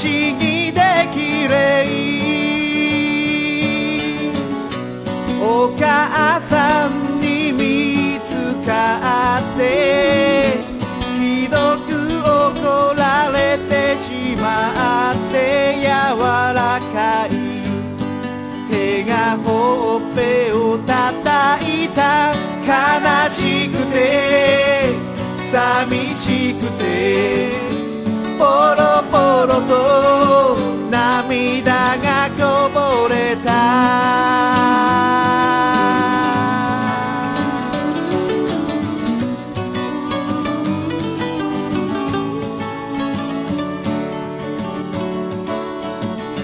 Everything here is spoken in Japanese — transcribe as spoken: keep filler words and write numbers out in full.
思議で綺麗。お母さんに見つかってひどく怒られてしまって、柔らかい手がほっぺを叩いた。悲しくて寂しくてポロ